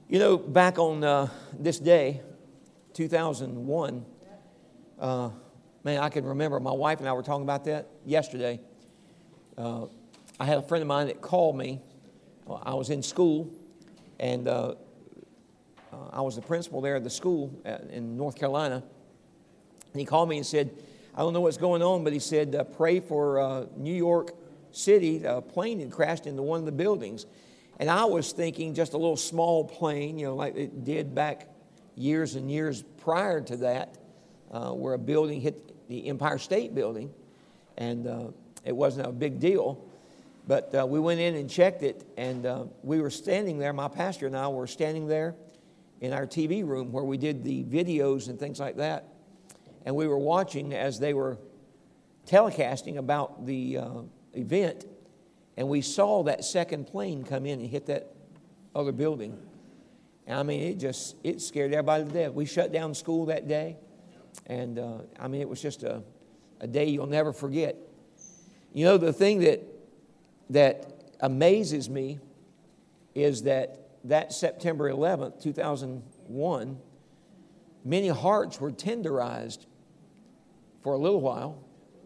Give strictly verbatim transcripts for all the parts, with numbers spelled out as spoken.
You know, back on uh, this day, two thousand one, uh, man, I can remember my wife and I were talking about that yesterday. Uh, I had a friend of mine that called me. I was in school, and uh, uh, I was the principal there at the school at, in North Carolina. And he called me and said, I don't know what's going on, but he said, uh, pray for uh, New York City. A plane had crashed into one of the buildings. And I was thinking just a little small plane, you know, like it did back years and years prior to that, uh, where a building hit the Empire State Building, and uh, it wasn't a big deal. But uh, we went in and checked it, and uh, we were standing there, my pastor and I were standing there in our T V room where we did the videos and things like that. And we were watching as they were telecasting about the uh, event. And we saw that second plane come in and hit that other building. And I mean, it just, it scared everybody to death. We shut down school that day. And uh, I mean, it was just a, a day you'll never forget. You know, the thing that, that amazes me is that that September eleventh, two thousand one, many hearts were tenderized for a little while.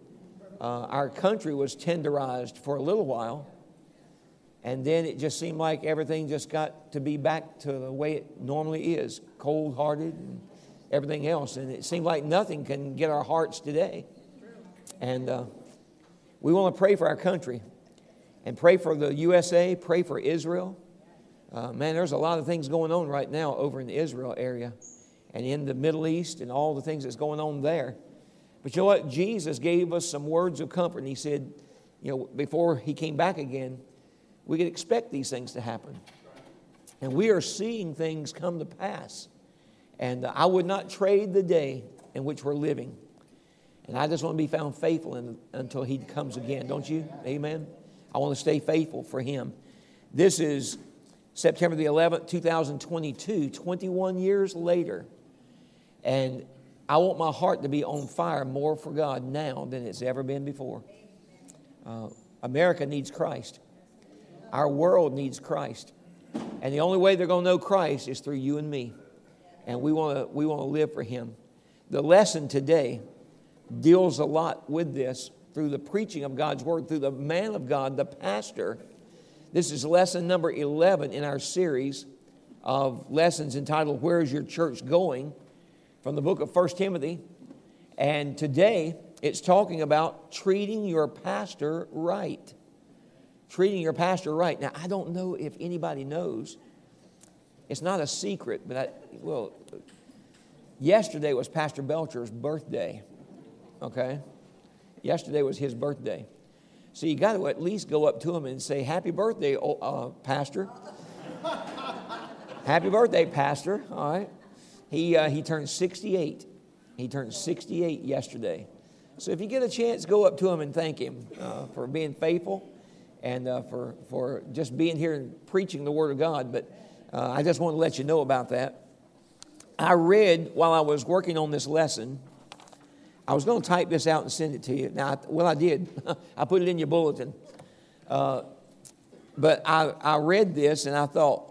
Uh, our country was tenderized for a little while, and then it just seemed like everything just got to be back to the way it normally is, cold-hearted and everything else. And it seemed like nothing can get our hearts today. And uh, we want to pray for our country and pray for the U S A, pray for Israel. Uh, man, there's a lot of things going on right now over in the Israel area and in the Middle East and all the things that's going on there. But you know what? Jesus gave us some words of comfort. And he said, you know, before he came back again, we could expect these things to happen. And we are seeing things come to pass. And I would not trade the day in which we're living. And I just want to be found faithful in, until he comes again. Don't you? Amen? I want to stay faithful for him. This is September the eleventh, two thousand twenty-two, twenty-one years later. And I want my heart to be on fire more for God now than it's ever been before. Uh, America needs Christ. Our world needs Christ. And the only way they're going to know Christ is through you and me. And we want to we want to live for him. The lesson today deals a lot with this through the preaching of God's word, through the man of God, the pastor. This is lesson number eleven in our series of lessons entitled, Where is Your Church Going? From the book of First Timothy. And today it's talking about treating your pastor right. Treating your pastor right. Now, I don't know if anybody knows. It's not a secret, but I, well, yesterday was Pastor Belcher's birthday. Okay? Yesterday was his birthday. So you got to at least go up to him and say, happy birthday, uh, Pastor. Happy birthday, Pastor. All right. He uh, he turned sixty-eight. He turned sixty-eight yesterday. So if you get a chance, go up to him and thank him uh, for being faithful and uh, for, for just being here and preaching the Word of God. But uh, I just want to let you know about that. I read while I was working on this lesson. I was going to type this out and send it to you. Now, I, well, I did. I put it in your bulletin. Uh, but I, I read this and I thought,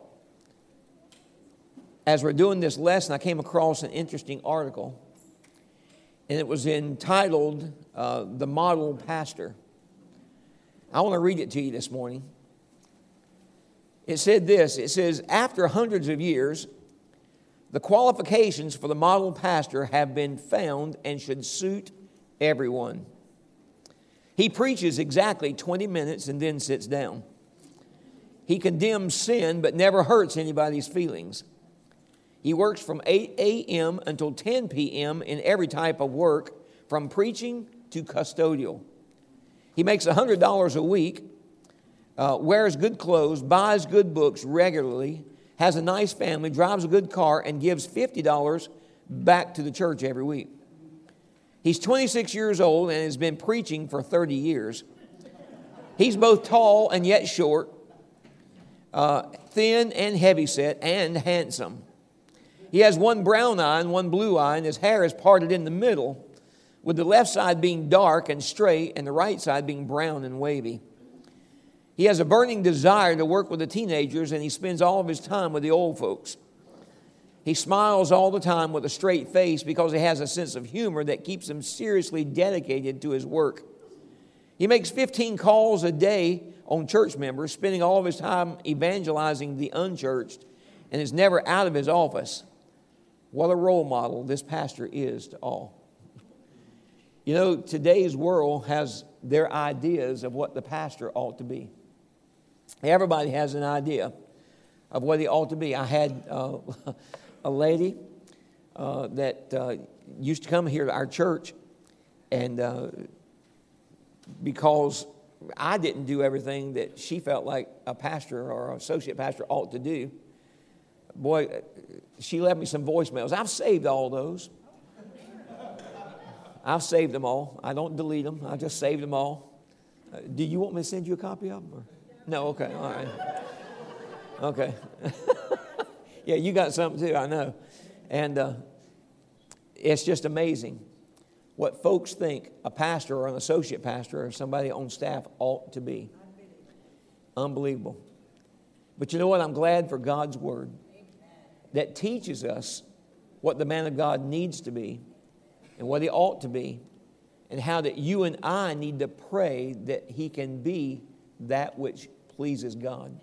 as we're doing this lesson, I came across an interesting article, and it was entitled, uh, The Model Pastor. I want to read it to you this morning. It said this, it says, after hundreds of years, the qualifications for the model pastor have been found and should suit everyone. He preaches exactly twenty minutes and then sits down. He condemns sin but never hurts anybody's feelings. He works from eight a.m. until ten p.m. in every type of work, from preaching to custodial. He makes one hundred dollars a week, uh, wears good clothes, buys good books regularly, has a nice family, drives a good car, and gives fifty dollars back to the church every week. He's twenty-six years old and has been preaching for thirty years. He's both tall and yet short, uh, thin and heavyset, and handsome. He has one brown eye and one blue eye, and his hair is parted in the middle, with the left side being dark and straight and the right side being brown and wavy. He has a burning desire to work with the teenagers, and he spends all of his time with the old folks. He smiles all the time with a straight face because he has a sense of humor that keeps him seriously dedicated to his work. He makes fifteen calls a day on church members, spending all of his time evangelizing the unchurched, and is never out of his office. What a role model this pastor is to all. You know, today's world has their ideas of what the pastor ought to be. Everybody has an idea of what he ought to be. I had uh, a lady uh, that uh, used to come here to our church, and uh, because I didn't do everything that she felt like a pastor or associate pastor ought to do, boy, she left me some voicemails. I've saved all those. I've saved them all. I don't delete them. I just saved them all. Uh, do you want me to send you a copy of them? Or? No? Okay. All right. Okay. Yeah, you got something too, I know. And uh, it's just amazing what folks think a pastor or an associate pastor or somebody on staff ought to be. Unbelievable. But you know what? I'm glad for God's Word that teaches us what the man of God needs to be and what he ought to be, and how that you and I need to pray that he can be that which pleases God.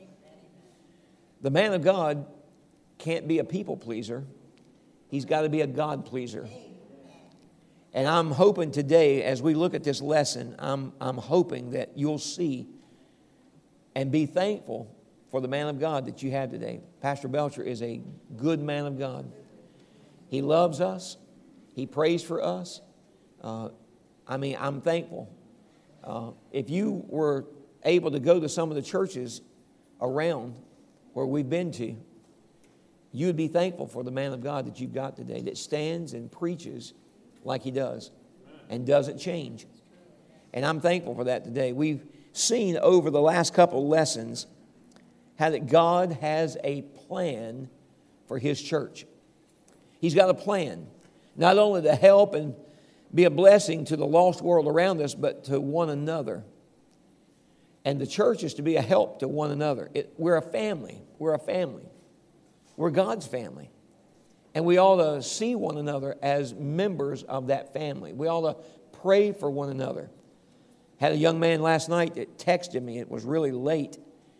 The man of God can't be a people pleaser. He's got to be a God pleaser. And I'm hoping today, as we look at this lesson, I'm, I'm hoping that you'll see and be thankful for the man of God that you have today. Pastor Belcher is a good man of God. He loves us. He prays for us. Uh, I mean, I'm thankful. Uh, if you were able to go to some of the churches around where we've been to, you would be thankful for the man of God that you've got today, that stands and preaches like he does and doesn't change. And I'm thankful for that today. We've seen over the last couple lessons how that God has a plan for his church. He's got a plan, not only to help and be a blessing to the lost world around us, but to one another. And the church is to be a help to one another. It, we're a family. We're a family. We're God's family. And we ought to see one another as members of that family. We ought to pray for one another. Had a young man last night that texted me. It was really late.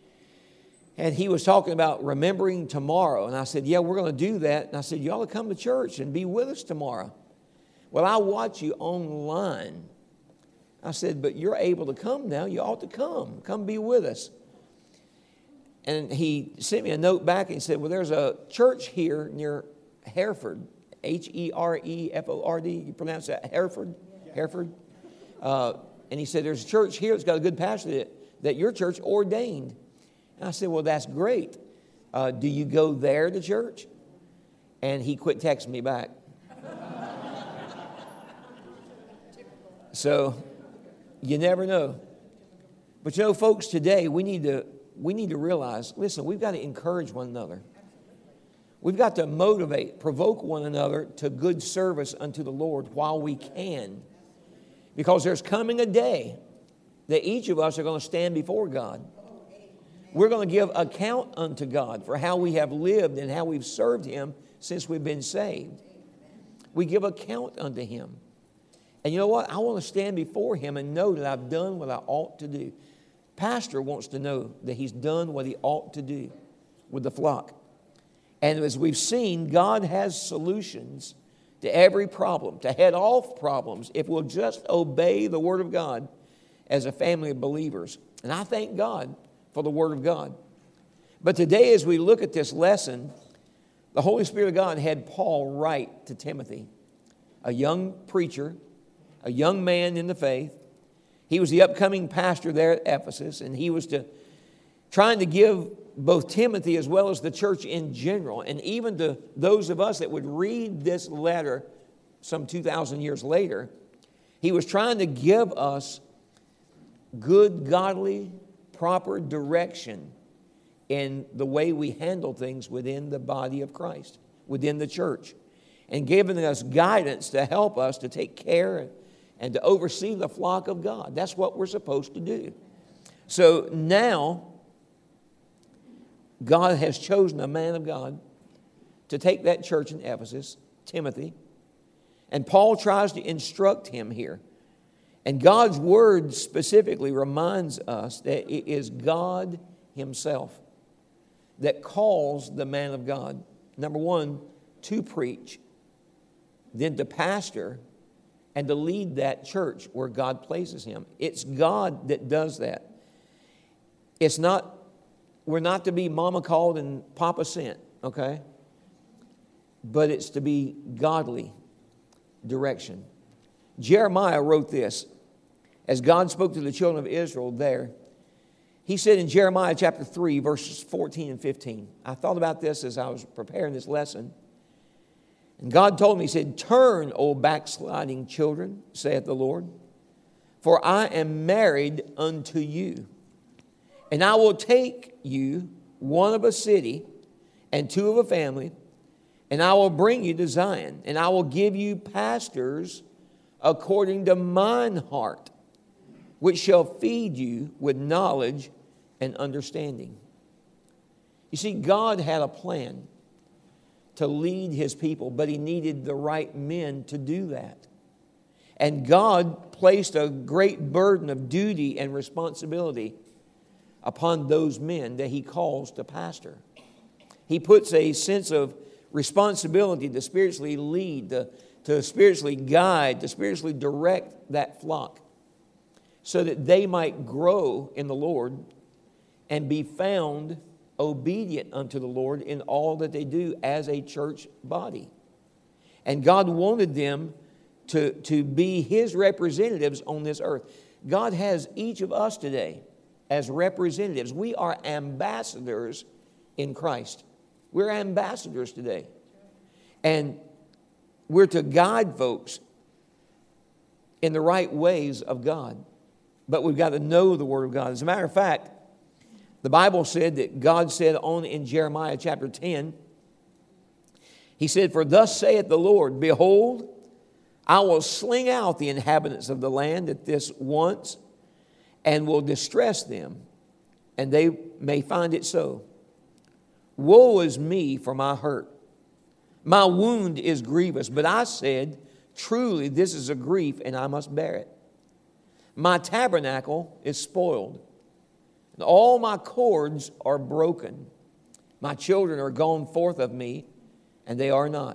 And he was talking about remembering tomorrow. And I said, yeah, we're going to do that. And I said, you ought to come to church and be with us tomorrow. Well, I watch you online. I said, but you're able to come now. You ought to come. Come be with us. And he sent me a note back and he said, well, there's a church here near Hereford, H E R E F O R D. You pronounce that Hereford? Yeah. Hereford. Uh, and he said, there's a church here that's got a good pastor that, that your church ordained. And I said, well, that's great. Uh, do you go there to church? And he quit texting me back. So you never know. But you know, folks, today we need to we need to realize, listen, we've got to encourage one another. We've got to motivate, provoke one another to good service unto the Lord while we can. Because there's coming a day that each of us are going to stand before God. We're going to give account unto God for how we have lived and how we've served him since we've been saved. We give account unto him. And you know what? I want to stand before him and know that I've done what I ought to do. Pastor wants to know that he's done what he ought to do with the flock. And as we've seen, God has solutions to every problem, to head off problems, if we'll just obey the Word of God as a family of believers. And I thank God for the Word of God. But today, as we look at this lesson, the Holy Spirit of God had Paul write to Timothy, a young preacher, a young man in the faith. He was the upcoming pastor there at Ephesus, and he was to trying to give both Timothy as well as the church in general, and even to those of us that would read this letter some two thousand years later, he was trying to give us good, godly, proper direction in the way we handle things within the body of Christ, within the church, and giving us guidance to help us to take care and to oversee the flock of God. That's what we're supposed to do. So now, God has chosen a man of God to take that church in Ephesus, Timothy, and Paul tries to instruct him here. And God's word specifically reminds us that it is God himself that calls the man of God, number one, to preach, then to pastor, and to lead that church where God places him. It's God that does that. It's not, we're not to be mama called and papa sent, okay? But it's to be godly direction. Jeremiah wrote this as God spoke to the children of Israel there. He said in Jeremiah chapter three, verses fourteen and fifteen. I thought about this as I was preparing this lesson. And God told me, he said, "Turn, O backsliding children, saith the Lord, for I am married unto you. And I will take you, one of a city and two of a family, and I will bring you to Zion, and I will give you pastors according to mine heart, which shall feed you with knowledge and understanding." You see, God had a plan to lead his people, but he needed the right men to do that. And God placed a great burden of duty and responsibility upon those men that he calls to pastor. He puts a sense of responsibility to spiritually lead, to, to spiritually guide, to spiritually direct that flock so that they might grow in the Lord and be found obedient unto the Lord in all that they do as a church body. And God wanted them to, to be his representatives on this earth. God has each of us today as representatives. We are ambassadors in Christ. We're ambassadors today. And we're to guide folks in the right ways of God. But we've got to know the Word of God. As a matter of fact, the Bible said that God said on in Jeremiah chapter ten, he said, "For thus saith the Lord, behold, I will sling out the inhabitants of the land at this once, and will distress them, and they may find it so. Woe is me for my hurt. My wound is grievous, but I said, truly this is a grief, and I must bear it. My tabernacle is spoiled, and all my cords are broken. My children are gone forth of me, and they are not.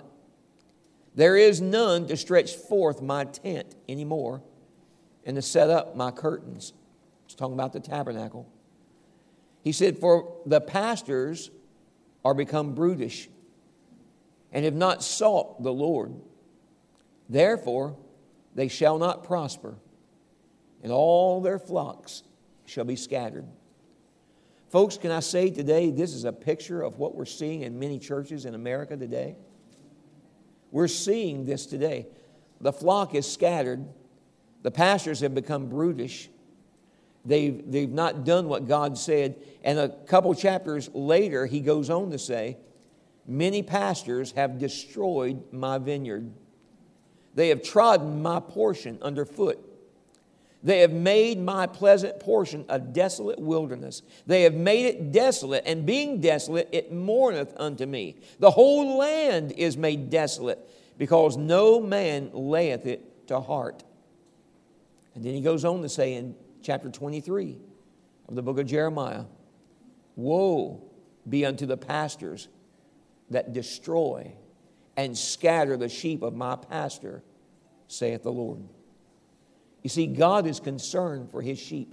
There is none to stretch forth my tent anymore, and to set up my curtains." He's talking about the tabernacle. He said, "For the pastors are become brutish, and have not sought the Lord. Therefore they shall not prosper, and all their flocks shall be scattered." Folks, can I say today, this is a picture of what we're seeing in many churches in America today. We're seeing this today. The flock is scattered. The pastors have become brutish. They've, they've not done what God said. And a couple chapters later, he goes on to say, "Many pastors have destroyed my vineyard. They have trodden my portion underfoot. They have made my pleasant portion a desolate wilderness. They have made it desolate, and being desolate, it mourneth unto me. The whole land is made desolate, because no man layeth it to heart." And then he goes on to say in chapter twenty-three of the book of Jeremiah, "Woe be unto the pastors that destroy and scatter the sheep of my pastor, saith the Lord." You see, God is concerned for his sheep.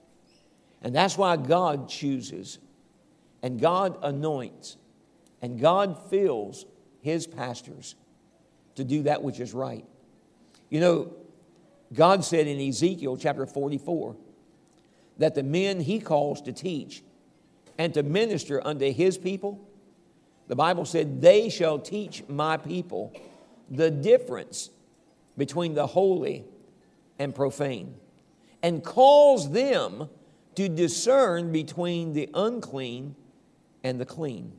And that's why God chooses, and God anoints, and God fills his pastors to do that which is right. You know, God said in Ezekiel chapter forty-four that the men he calls to teach and to minister unto his people, the Bible said, "They shall teach my people the difference between the holy and profane, and calls them to discern between the unclean and the clean."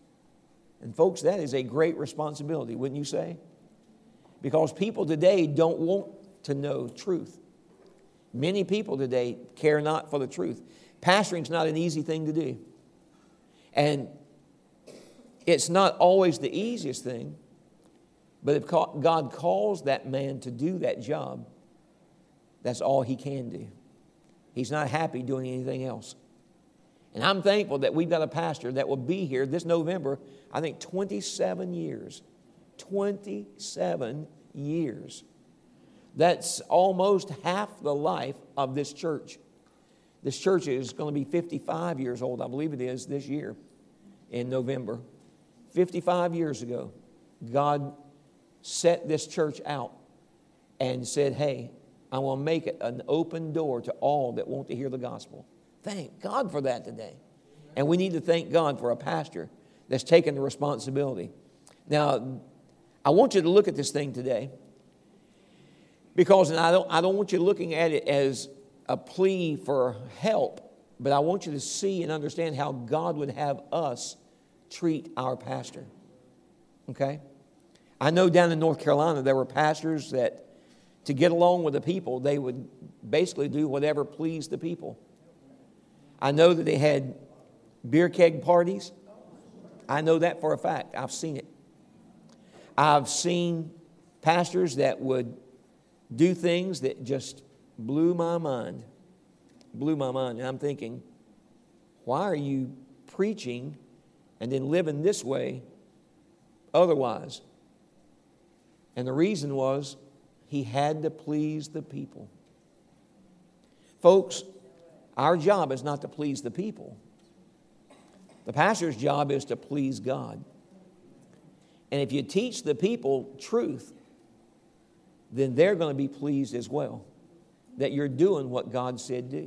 And folks, that is a great responsibility, wouldn't you say? Because people today don't want to know truth. Many people today care not for the truth. Pastoring's not an easy thing to do. And it's not always the easiest thing, but if God calls that man to do that job, that's all he can do. He's not happy doing anything else. And I'm thankful that we've got a pastor that will be here this November, I think twenty-seven years. twenty-seven years. That's almost half the life of this church. This church is going to be fifty-five years old, I believe it is, this year in November. fifty-five years ago, God set this church out and said, hey, I want to make it an open door to all that want to hear the gospel. Thank God for that today. And we need to thank God for a pastor that's taken the responsibility. Now, I want you to look at this thing today because and I don't, I don't want you looking at it as a plea for help, but I want you to see and understand how God would have us treat our pastor. Okay? I know down in North Carolina there were pastors that to get along with the people, they would basically do whatever pleased the people. I know that they had beer keg parties. I know that for a fact. I've seen it. I've seen pastors that would do things that just blew my mind. Blew my mind. And I'm thinking, why are you preaching and then living this way otherwise? And the reason was he had to please the people. Folks, our job is not to please the people. The pastor's job is to please God. And if you teach the people truth, then they're going to be pleased as well that you're doing what God said do.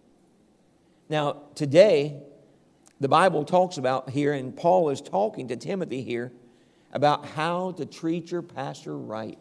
Now, today, the Bible talks about here, and Paul is talking to Timothy here, about how to treat your pastor right.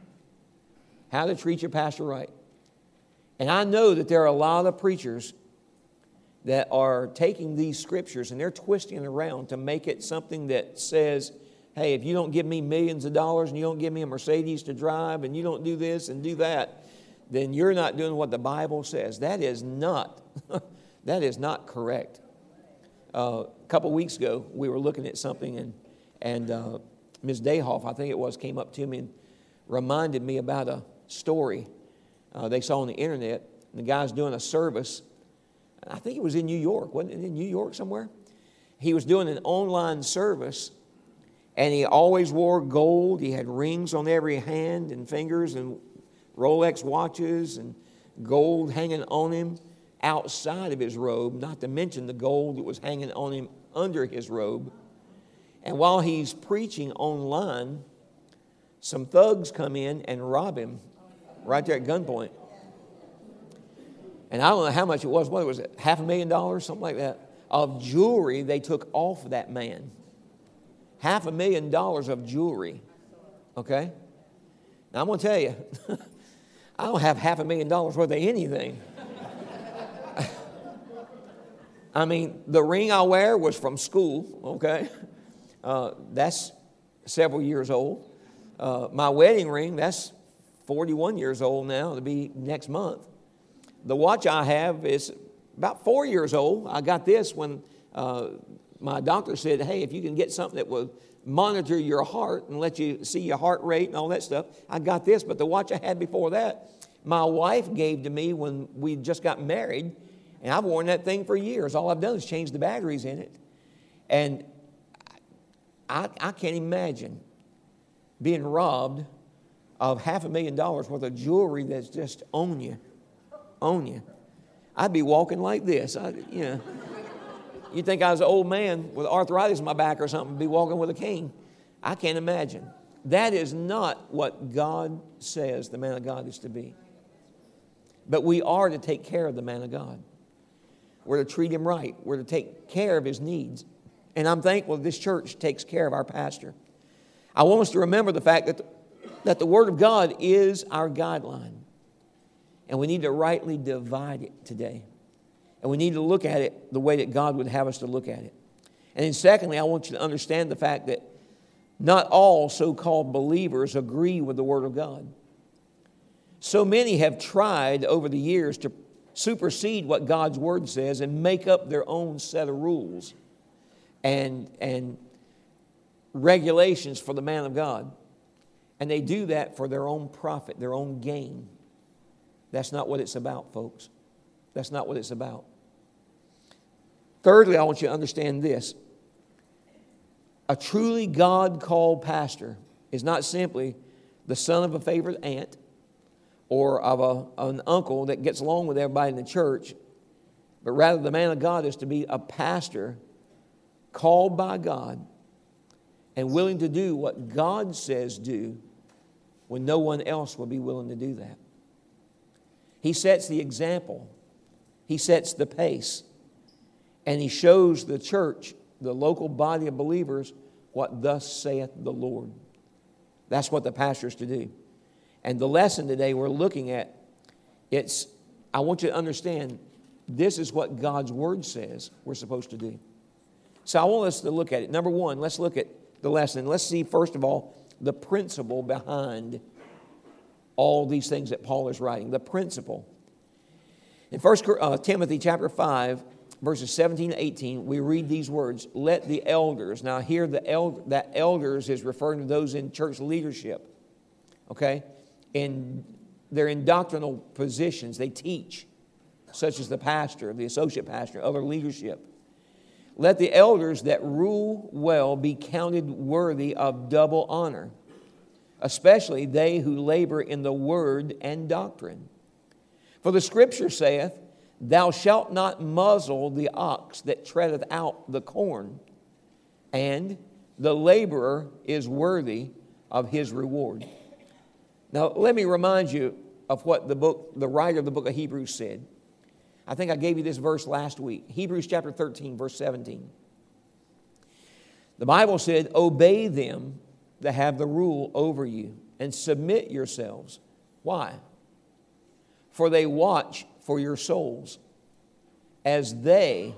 How to treat your pastor right. And I know that there are a lot of preachers that are taking these scriptures and they're twisting it around to make it something that says, hey, if you don't give me millions of dollars and you don't give me a Mercedes to drive and you don't do this and do that, then you're not doing what the Bible says. That is not, that is not correct. Uh, a couple weeks ago, we were looking at something and, and uh, Miz Dayhoff, I think it was, came up to me and reminded me about a story uh, they saw on the internet. And the guy's doing a service. I think it was in New York. Wasn't it in New York somewhere? He was doing an online service, and he always wore gold. He had rings on every hand and fingers and Rolex watches and gold hanging on him outside of his robe, not to mention the gold that was hanging on him under his robe. And while he's preaching online, some thugs come in and rob him right there at gunpoint. And I don't know how much it was. What was it? Half a million dollars, something like that, of jewelry they took off that man. Half a million dollars of jewelry. Okay? Now I'm going to tell you, I don't have half a million dollars worth of anything. I mean, the ring I wear was from school, okay? Uh, that's several years old. Uh, my wedding ring, that's forty-one years old now. It'll be next month. The watch I have is about four years old. I got this when uh, my doctor said, hey, if you can get something that will monitor your heart and let you see your heart rate and all that stuff, I got this. But the watch I had before that, my wife gave to me when we just got married, and I've worn that thing for years. All I've done is change the batteries in it. And I, I can't imagine being robbed of half a million dollars worth of jewelry that's just on you. On you. I'd be walking like this. I, you know, you'd think I was an old man with arthritis in my back or something, be walking with a cane. I can't imagine. That is not what God says the man of God is to be. But we are to take care of the man of God. We're to treat him right. We're to take care of his needs. And I'm thankful this church takes care of our pastor. I want us to remember the fact that the, that the Word of God is our guideline. And we need to rightly divide it today. And we need to look at it the way that God would have us to look at it. And then secondly, I want you to understand the fact that not all so-called believers agree with the Word of God. So many have tried over the years to supersede what God's Word says and make up their own set of rules and, and regulations for the man of God. And they do that for their own profit, their own gain. That's not what it's about, folks. That's not what it's about. Thirdly, I want you to understand this. A truly God-called pastor is not simply the son of a favorite aunt or of a, an uncle that gets along with everybody in the church, but rather the man of God is to be a pastor called by God and willing to do what God says do when no one else will be willing to do that. He sets the example. He sets the pace. And he shows the church, the local body of believers, what thus saith the Lord. That's what the pastor is to do. And the lesson today we're looking at, it's, I want you to understand, this is what God's Word says we're supposed to do. So I want us to look at it. Number one, let's look at the lesson. Let's see, first of all, the principle behind all these things that Paul is writing. The principle. In First Timothy chapter five, verses seventeen to eighteen, we read these words, let the elders. Now here the eld- that elders is referring to those in church leadership. Okay? In, they're in doctrinal positions. They teach, such as the pastor, the associate pastor, other leadership. Let the elders that rule well be counted worthy of double honor, especially they who labor in the word and doctrine. For the Scripture saith, thou shalt not muzzle the ox that treadeth out the corn, and the laborer is worthy of his reward. Now, let me remind you of what the book, the writer of the book of Hebrews said. I think I gave you this verse last week. Hebrews chapter thirteen, verse seventeen. The Bible said, obey them that have the rule over you, and submit yourselves. Why? For they watch for your souls, as they,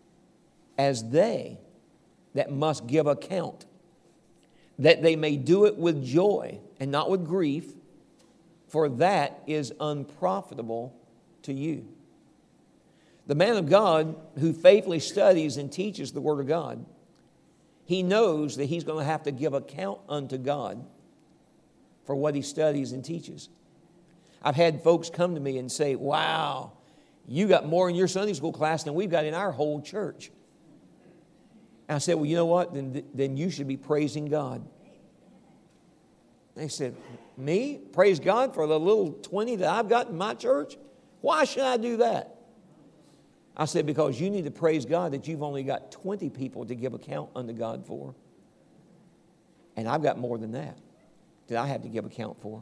as they that must give account, that they may do it with joy and not with grief, for that is unprofitable to you. The man of God who faithfully studies and teaches the Word of God, he knows that he's going to have to give account unto God for what he studies and teaches. I've had folks come to me and say, wow, you got more in your Sunday school class than we've got in our whole church. And I said, well, you know what? Then, then you should be praising God. They said, me? Praise God for the little twenty that I've got in my church? Why should I do that? I said, because you need to praise God that you've only got twenty people to give account unto God for. And I've got more than that that I have to give account for.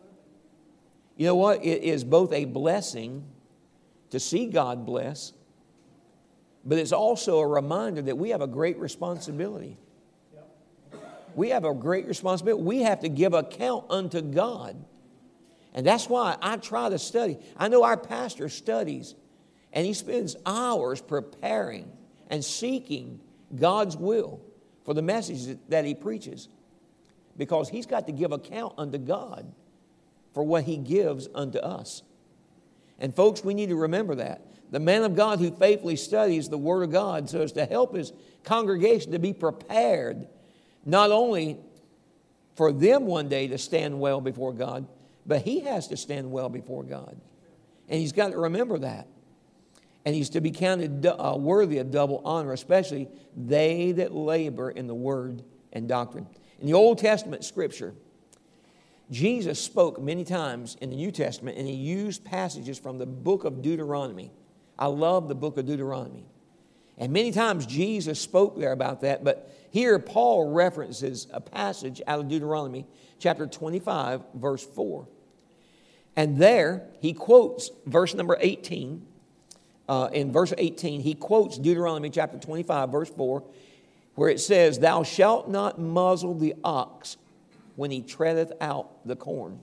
You know what? It is both a blessing to see God bless, but it's also a reminder that we have a great responsibility. We have a great responsibility. We have to give account unto God. And that's why I try to study. I know our pastor studies, and he spends hours preparing and seeking God's will for the message that he preaches, because he's got to give account unto God for what he gives unto us. And folks, we need to remember that. The man of God who faithfully studies the Word of God so as to help his congregation to be prepared, not only for them one day to stand well before God, but he has to stand well before God. And he's got to remember that. And he's to be counted uh, worthy of double honor, especially they that labor in the word and doctrine. In the Old Testament Scripture, Jesus spoke many times in the New Testament, and he used passages from the book of Deuteronomy. I love the book of Deuteronomy. And many times Jesus spoke there about that, but here Paul references a passage out of Deuteronomy chapter twenty-five, verse four. And there he quotes verse number eighteen. Uh, in verse eighteen, he quotes Deuteronomy chapter twenty-five, verse four, where it says, thou shalt not muzzle the ox when he treadeth out the corn.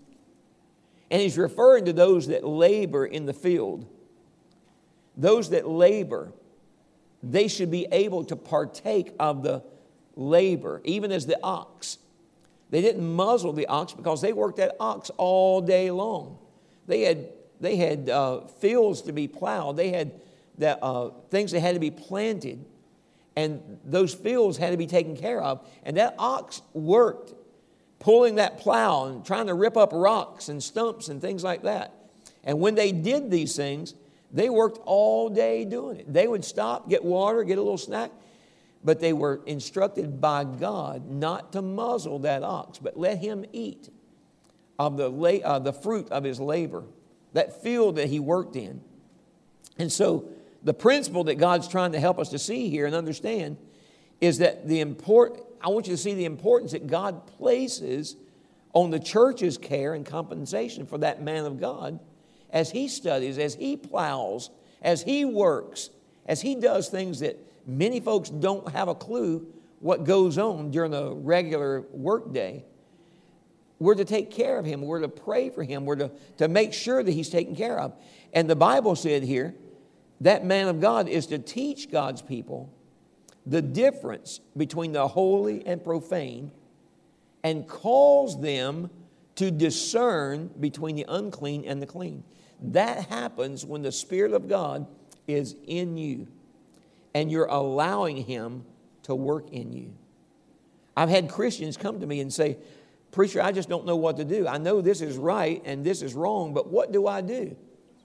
And he's referring to those that labor in the field. Those that labor, they should be able to partake of the labor, even as the ox. They didn't muzzle the ox because they worked that ox all day long. They had they had uh, fields to be plowed. They had that, uh, things that had to be planted. And those fields had to be taken care of. And that ox worked, pulling that plow and trying to rip up rocks and stumps and things like that. And when they did these things, they worked all day doing it. They would stop, get water, get a little snack. But they were instructed by God not to muzzle that ox, but let him eat of the, la- uh, the fruit of his labor, that field that he worked in. And so the principle that God's trying to help us to see here and understand is that the import, I want you to see the importance that God places on the church's care and compensation for that man of God as he studies, as he plows, as he works, as he does things that many folks don't have a clue what goes on during a regular work day. We're to take care of him. We're to pray for him. We're to, to make sure that he's taken care of. And the Bible said here, that man of God is to teach God's people the difference between the holy and profane and calls them to discern between the unclean and the clean. That happens when the Spirit of God is in you and you're allowing him to work in you. I've had Christians come to me and say, "Preacher, I just don't know what to do. I know this is right and this is wrong, but what do I do?"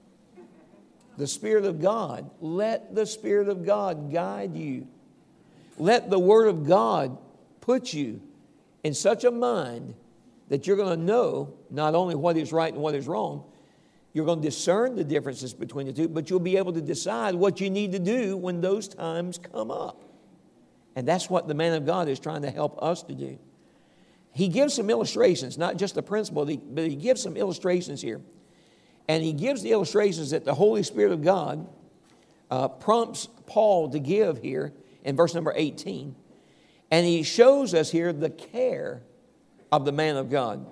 The Spirit of God. Let the Spirit of God guide you. Let the Word of God put you in such a mind that you're going to know not only what is right and what is wrong, you're going to discern the differences between the two, but you'll be able to decide what you need to do when those times come up. And that's what the man of God is trying to help us to do. He gives some illustrations, not just the principle, but he gives some illustrations here. And he gives the illustrations that the Holy Spirit of God uh, prompts Paul to give here in verse number eighteen. And he shows us here the care of the man of God.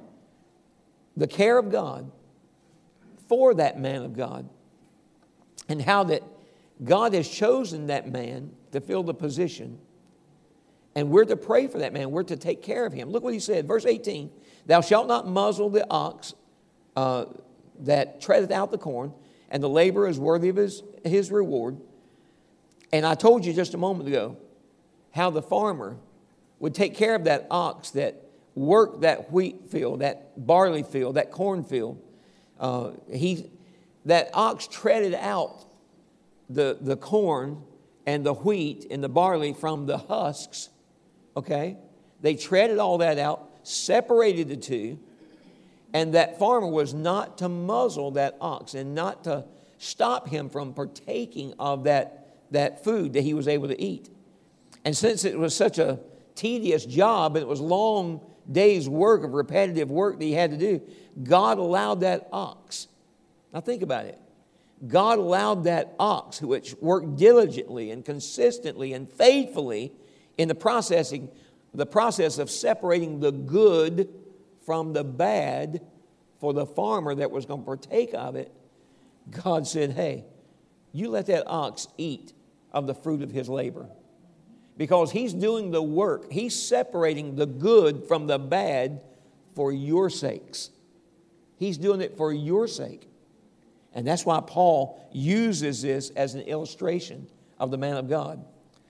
The care of God for that man of God. And how that God has chosen that man to fill the position. And we're to pray for that man. We're to take care of him. Look what he said, verse eighteen. "Thou shalt not muzzle the ox uh, that treadeth out the corn, and the laborer is worthy of his, his reward." And I told you just a moment ago how the farmer would take care of that ox that worked that wheat field, that barley field, that corn field. Uh, he, that ox treaded out the, the corn and the wheat and the barley from the husks. Okay? They treaded all that out, separated the two, and that farmer was not to muzzle that ox and not to stop him from partaking of that, that food that he was able to eat. And since it was such a tedious job and it was long days' work of repetitive work that he had to do, God allowed that ox. Now think about it. God allowed that ox, which worked diligently and consistently and faithfully in the processing, the process of separating the good from the bad for the farmer that was going to partake of it. God said, "Hey, you let that ox eat of the fruit of his labor." Because he's doing the work. He's separating the good from the bad for your sakes. He's doing it for your sake. And that's why Paul uses this as an illustration of the man of God.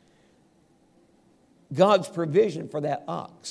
God's provision for that ox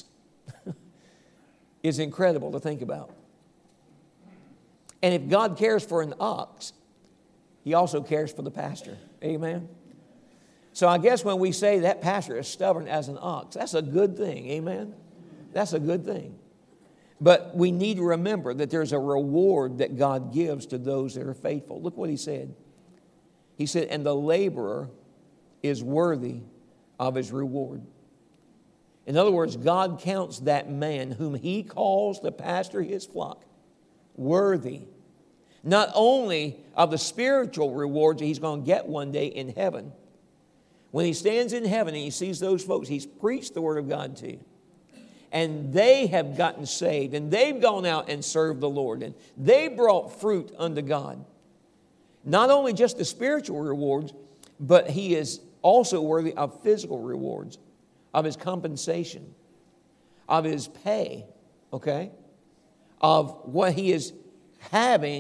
is incredible to think about. And if God cares for an ox, he also cares for the pastor. Amen? So I guess when we say that pastor is stubborn as an ox, that's a good thing. Amen? That's a good thing. But we need to remember that there's a reward that God gives to those that are faithful. Look what he said. He said, "And the laborer is worthy of his reward." In other words, God counts that man whom he calls to pastor his flock worthy, not only of the spiritual rewards that he's going to get one day in heaven. When he stands in heaven and he sees those folks he's preached the Word of God to, and they have gotten saved, and they've gone out and served the Lord, and they brought fruit unto God. Not only just the spiritual rewards, but he is also worthy of physical rewards, of his compensation, of his pay, okay? Of what he is having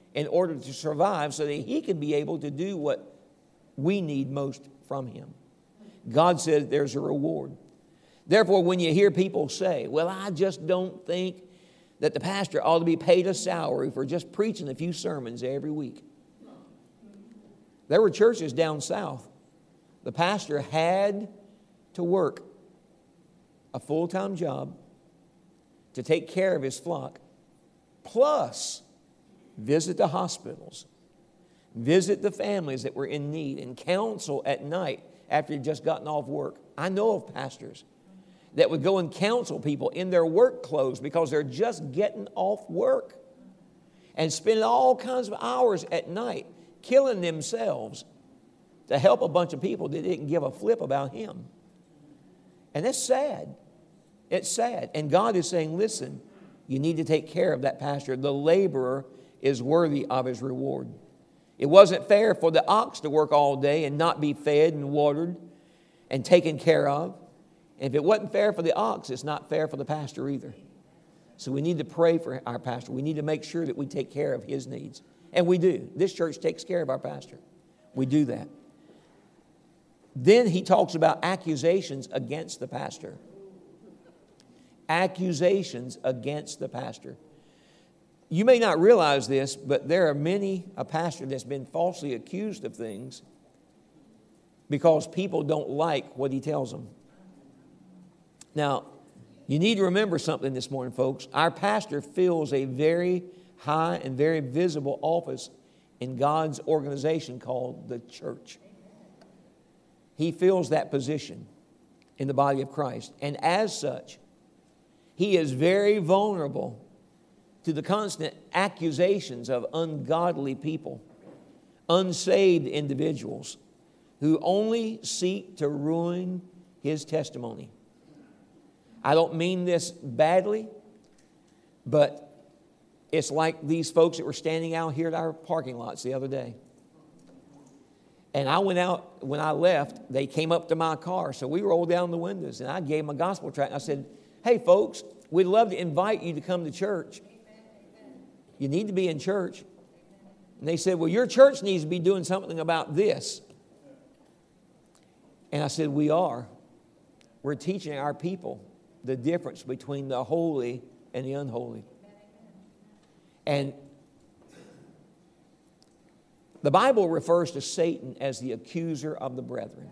in order to survive so that he can be able to do what we need most from him. God said there's a reward. Therefore, when you hear people say, well, I just don't think that the pastor ought to be paid a salary for just preaching a few sermons every week. There were churches down south. The pastor had to work a full-time job to take care of his flock, plus visit the hospitals, visit the families that were in need, and counsel at night after he'd just gotten off work. I know of pastors that would go and counsel people in their work clothes because they're just getting off work and spending all kinds of hours at night killing themselves to help a bunch of people that didn't give a flip about him. And that's sad. It's sad. And God is saying, listen, you need to take care of that pastor. The laborer is worthy of his reward. It wasn't fair for the ox to work all day and not be fed and watered and taken care of. And if it wasn't fair for the ox, it's not fair for the pastor either. So we need to pray for our pastor. We need to make sure that we take care of his needs. And we do. This church takes care of our pastor. We do that. Then he talks about accusations against the pastor. Accusations against the pastor. You may not realize this, but there are many, a pastor that's been falsely accused of things because people don't like what he tells them. Now, you need to remember something this morning, folks. Our pastor fills a very high and very visible office in God's organization called the church. He fills that position in the body of Christ. And as such, he is very vulnerable to the constant accusations of ungodly people, unsaved individuals who only seek to ruin his testimony. I don't mean this badly, but it's like these folks that were standing out here at our parking lots the other day. And I went out, when I left, they came up to my car. So we rolled down the windows and I gave them a gospel tract. I said, hey folks, we'd love to invite you to come to church. You need to be in church. And they said, well, your church needs to be doing something about this. And I said, we are. We're teaching our people the difference between the holy and the unholy. And the Bible refers to Satan as the accuser of the brethren.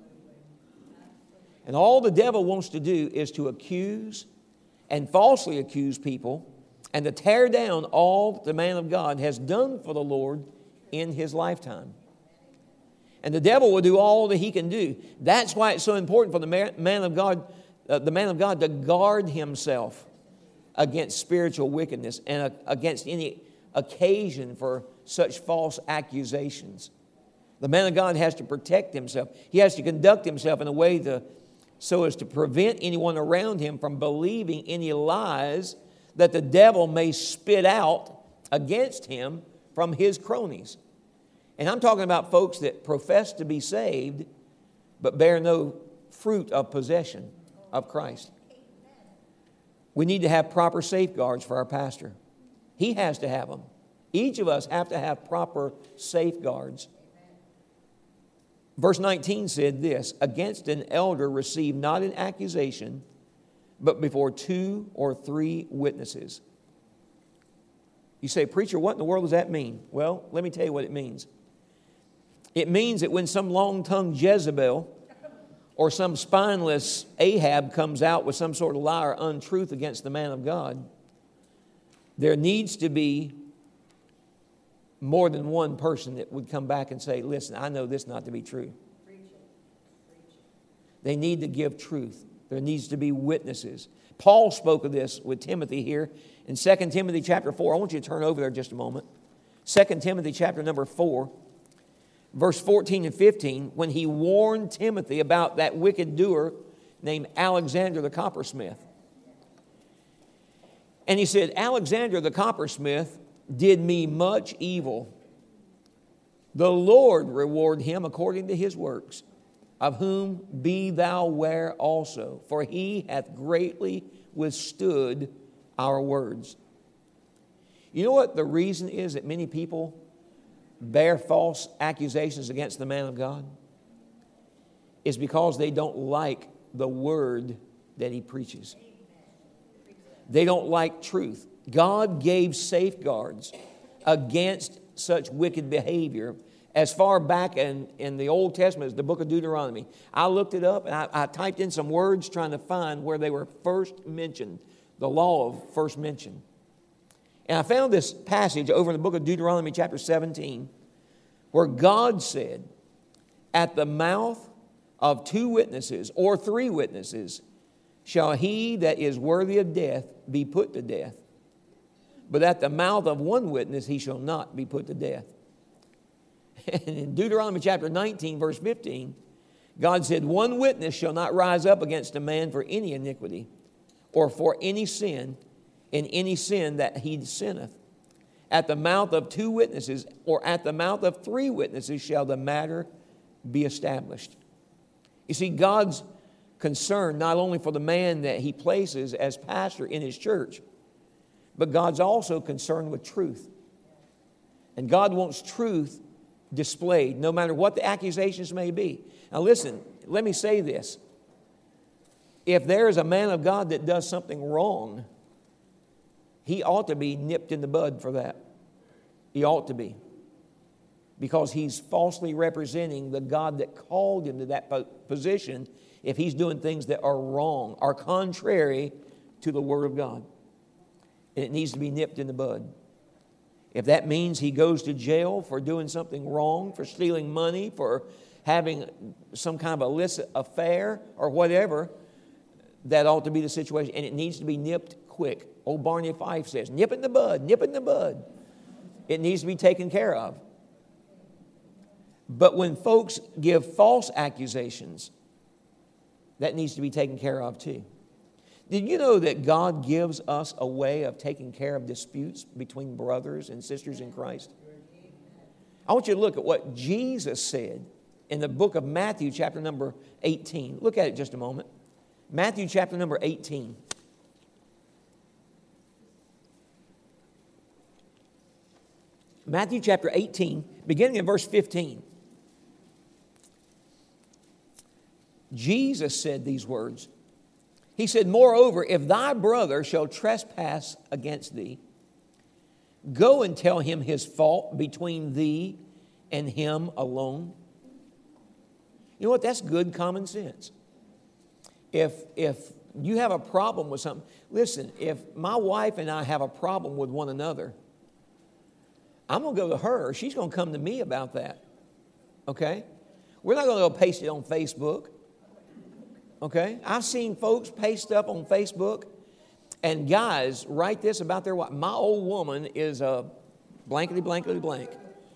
And all the devil wants to do is to accuse and falsely accuse people and to tear down all that the man of God has done for the Lord in his lifetime. And the devil will do all that he can do. That's why it's so important for the man of God, uh, the man of God to guard himself against spiritual wickedness and uh, against any occasion for such false accusations. The man of God has to protect himself. He has to conduct himself in a way to, so as to prevent anyone around him from believing any lies that the devil may spit out against him from his cronies. And I'm talking about folks that profess to be saved but bear no fruit of possession of Christ. We need to have proper safeguards for our pastor. He has to have them. Each of us have to have proper safeguards. Verse nineteen said this, against an elder receive not an accusation, but before two or three witnesses. You say, preacher, what in the world does that mean? Well, let me tell you what it means. It means that when some long-tongued Jezebel or some spineless Ahab comes out with some sort of lie or untruth against the man of God, there needs to be more than one person that would come back and say, listen, I know this not to be true. They need to give truth. There needs to be witnesses. Paul spoke of this with Timothy here in Second Timothy chapter four. I want you to turn over there just a moment. Second Timothy chapter number four, verse fourteen and fifteen, when he warned Timothy about that wicked doer named Alexander the coppersmith. And he said, Alexander the coppersmith did me much evil. The Lord reward him according to his works, of whom be thou ware also, for he hath greatly withstood our words. You know what the reason is that many people bear false accusations against the man of God? Is because they don't like the word that he preaches. They don't like truth. God gave safeguards against such wicked behavior as far back in, in the Old Testament as the book of Deuteronomy. I looked it up and I, I typed in some words trying to find where they were first mentioned, the law of first mention. And I found this passage over in the book of Deuteronomy chapter seventeen where God said, at the mouth of two witnesses or three witnesses shall he that is worthy of death be put to death. But at the mouth of one witness he shall not be put to death. And in Deuteronomy chapter nineteen, verse fifteen, God said, one witness shall not rise up against a man for any iniquity or for any sin in any sin that he sinneth. At the mouth of two witnesses or at the mouth of three witnesses shall the matter be established. You see, God's concerned not only for the man that he places as pastor in his church, but God's also concerned with truth. And God wants truth displayed, no matter what the accusations may be. Now listen, let me say this. If there is a man of God that does something wrong, he ought to be nipped in the bud for that. He ought to be. Because he's falsely representing the God that called him to that position if he's doing things that are wrong, are contrary to the Word of God. And it needs to be nipped in the bud. If that means he goes to jail for doing something wrong, for stealing money, for having some kind of illicit affair or whatever, that ought to be the situation. And it needs to be nipped quick. Old Barney Fife says, nip it in the bud, nip it in the bud. It needs to be taken care of. But when folks give false accusations, that needs to be taken care of too. Did you know that God gives us a way of taking care of disputes between brothers and sisters in Christ? I want you to look at what Jesus said in the book of Matthew, chapter number eighteen. Look at it just a moment. Matthew, chapter number eighteen. Matthew, chapter eighteen, beginning in verse fifteen. Jesus said these words. He said, moreover, if thy brother shall trespass against thee, go and tell him his fault between thee and him alone. You know what? That's good common sense. If, if you have a problem with something, listen, if my wife and I have a problem with one another, I'm going to go to her. She's going to come to me about that. Okay? We're not going to go paste it on Facebook. Okay? I've seen folks paste stuff on Facebook, and guys write this about their wife. My old woman is a blankety, blankety, blank.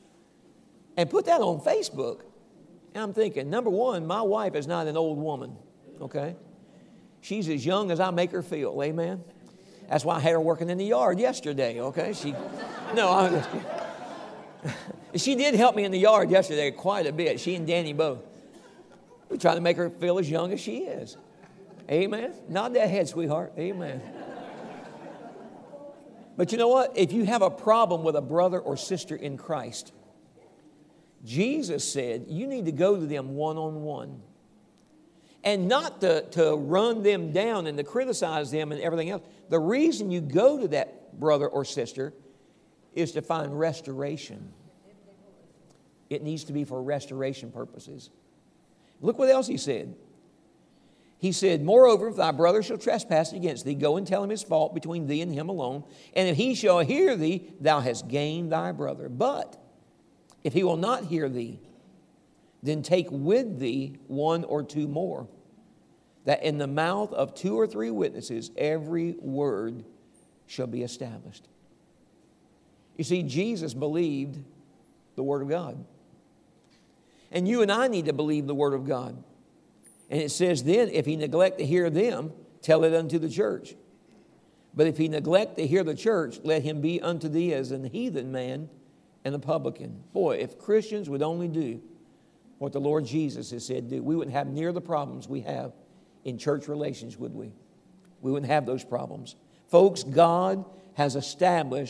And put that on Facebook. And I'm thinking, number one, my wife is not an old woman. Okay? She's as young as I make her feel. Amen? That's why I had her working in the yard yesterday. Okay? She, no, I'm just kidding. She did help me in the yard yesterday quite a bit. She and Danny both. We try to make her feel as young as she is. Amen. Nod that head, sweetheart. Amen. But you know what? If you have a problem with a brother or sister in Christ, Jesus said you need to go to them one-on-one. And not to, to run them down and to criticize them and everything else. The reason you go to that brother or sister is to find restoration. It needs to be for restoration purposes. Look what else he said. He said, moreover, if thy brother shall trespass against thee, go and tell him his fault between thee and him alone. And if he shall hear thee, thou hast gained thy brother. But if he will not hear thee, then take with thee one or two more, that in the mouth of two or three witnesses every word shall be established. You see, Jesus believed the Word of God. And you and I need to believe the Word of God. And it says then, if he neglect to hear them, tell it unto the church. But if he neglect to hear the church, let him be unto thee as an heathen man and a publican. Boy, if Christians would only do what the Lord Jesus has said do, we wouldn't have near the problems we have in church relations, would we? We wouldn't have those problems. Folks, God has established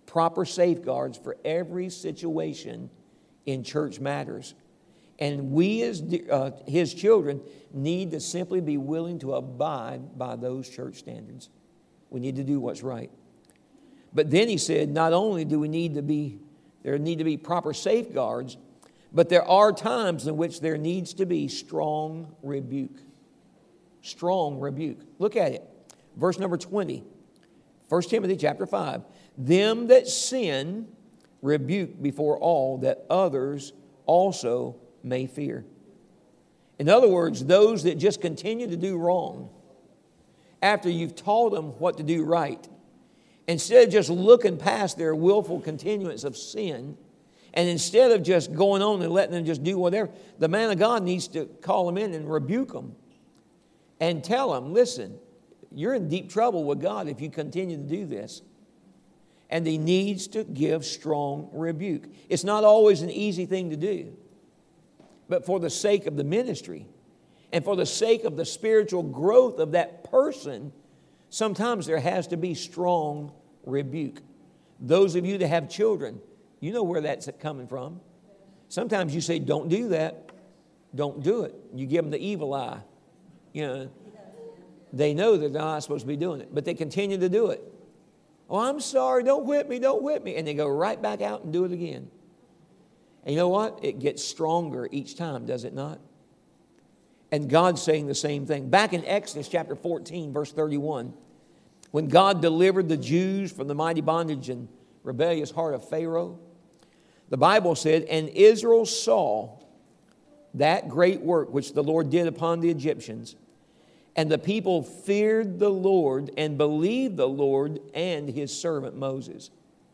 proper safeguards for every situation in church matters. And we as uh, his children need to simply be willing to abide by those church standards. We need to do what's right. But then he said, not only do we need to be, there need to be proper safeguards, but there are times in which there needs to be strong rebuke. Strong rebuke. Look at it. Verse number twenty. First Timothy chapter five. Them that sin rebuke before all, that others also may fear. In other words, those that just continue to do wrong after you've taught them what to do right, instead of just looking past their willful continuance of sin, and instead of just going on and letting them just do whatever, the man of God needs to call them in and rebuke them and tell them, listen, you're in deep trouble with God if you continue to do this. And he needs to give strong rebuke. It's not always an easy thing to do. But for the sake of the ministry and for the sake of the spiritual growth of that person, sometimes there has to be strong rebuke. Those of you that have children, you know where that's coming from. Sometimes you say, don't do that. Don't do it. You give them the evil eye. You know, they know that they're not supposed to be doing it, but they continue to do it. Oh, I'm sorry, don't whip me, don't whip me. And they go right back out and do it again. And you know what? It gets stronger each time, does it not? And God's saying the same thing. Back in Exodus chapter fourteen, verse thirty-one, when God delivered the Jews from the mighty bondage and rebellious heart of Pharaoh, the Bible said, and Israel saw that great work which the Lord did upon the Egyptians, and the people feared the Lord and believed the Lord and his servant Moses.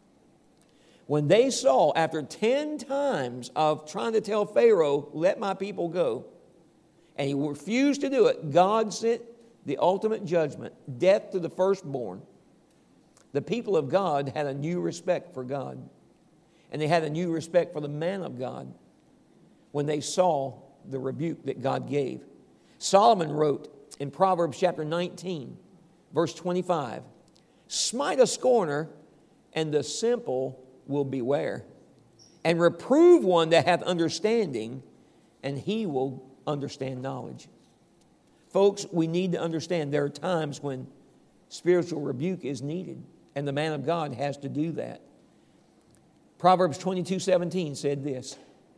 When they saw, after ten times of trying to tell Pharaoh, let my people go, and he refused to do it, God sent the ultimate judgment, death to the firstborn. The people of God had a new respect for God. And they had a new respect for the man of God when they saw the rebuke that God gave. Solomon wrote in Proverbs chapter nineteen, verse twenty-five, smite a scorner, and the simple will beware. And reprove one that hath understanding, and he will understand knowledge. Folks, we need to understand there are times when spiritual rebuke is needed, and the man of God has to do that. Proverbs twenty-two seventeen said this.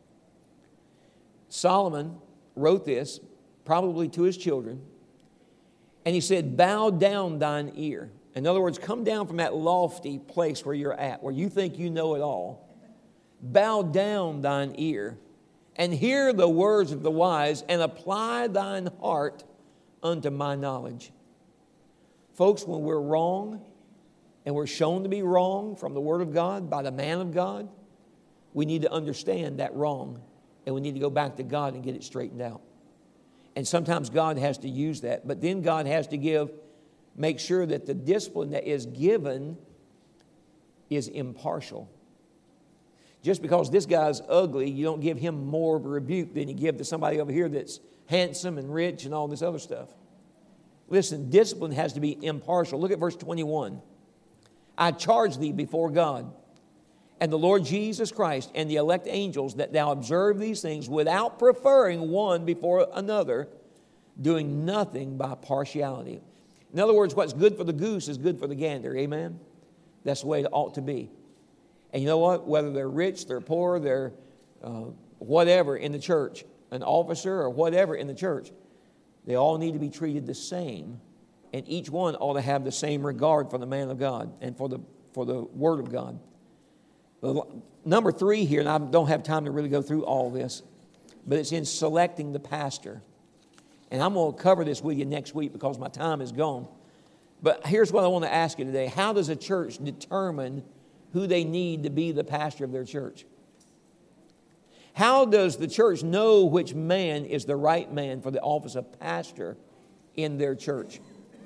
Solomon wrote this, probably to his children, and he said, bow down thine ear. In other words, come down from that lofty place where you're at, where you think you know it all. Bow down thine ear, and hear the words of the wise, and apply thine heart unto my knowledge. Folks, when we're wrong, and we're shown to be wrong from the Word of God, by the man of God, we need to understand that wrong, and we need to go back to God and get it straightened out. And sometimes God has to use that, but then God has to give, make sure that the discipline that is given is impartial. Just because this guy's ugly, you don't give him more of a rebuke than you give to somebody over here that's handsome and rich and all this other stuff. Listen, discipline has to be impartial. Look at verse twenty-one. I charge thee before God and the Lord Jesus Christ and the elect angels that thou observe these things without preferring one before another, doing nothing by partiality. In other words, what's good for the goose is good for the gander. Amen? That's the way it ought to be. And you know what? Whether they're rich, they're poor, they're uh, whatever in the church, an officer or whatever in the church, they all need to be treated the same. And each one ought to have the same regard for the man of God and for the, for the Word of God. Number three here, and I don't have time to really go through all this, but it's in selecting the pastor. And I'm going to cover this with you next week because my time is gone. But here's what I want to ask you today. How does a church determine who they need to be the pastor of their church? How does the church know which man is the right man for the office of pastor in their church?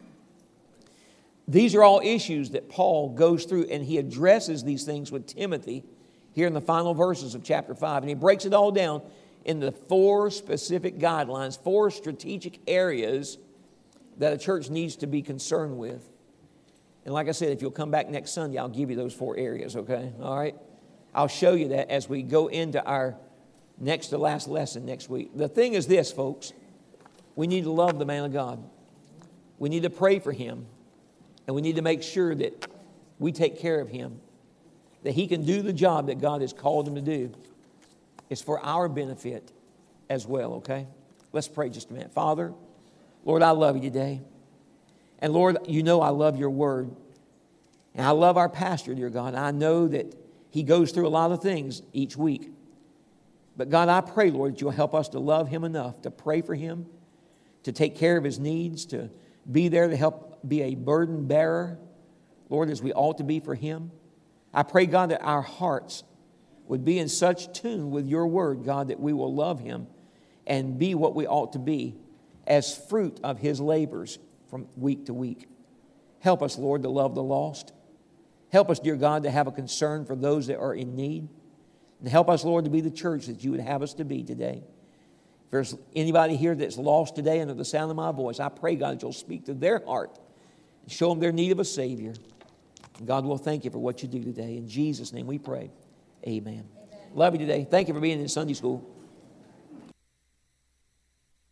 These are all issues that Paul goes through, and he addresses these things with Timothy here in the final verses of chapter five. And he breaks it all down into four specific guidelines, four strategic areas that a church needs to be concerned with. And like I said, if you'll come back next Sunday, I'll give you those four areas, okay? All right? I'll show you that as we go into our next to last lesson next week. The thing is this, folks. We need to love the man of God. We need to pray for him. And we need to make sure that we take care of him. That he can do the job that God has called him to do. It's for our benefit as well, okay? Let's pray just a minute. Father, Lord, I love you today. And Lord, you know I love your word. And I love our pastor, dear God. I know that he goes through a lot of things each week. But God, I pray, Lord, that you'll help us to love him enough to pray for him, to take care of his needs, to be there to help be a burden bearer, Lord, as we ought to be for him. I pray, God, that our hearts would be in such tune with your word, God, that we will love him and be what we ought to be as fruit of his labors from week to week. Help us, Lord, to love the lost. Help us, dear God, to have a concern for those that are in need. And help us, Lord, to be the church that you would have us to be today. If there's anybody here that's lost today under the sound of my voice, I pray, God, that you'll speak to their heart and show them their need of a Savior. And God, we'll thank you for what you do today. In Jesus' name we pray. Amen. Amen. Love you today. Thank you for being in Sunday school.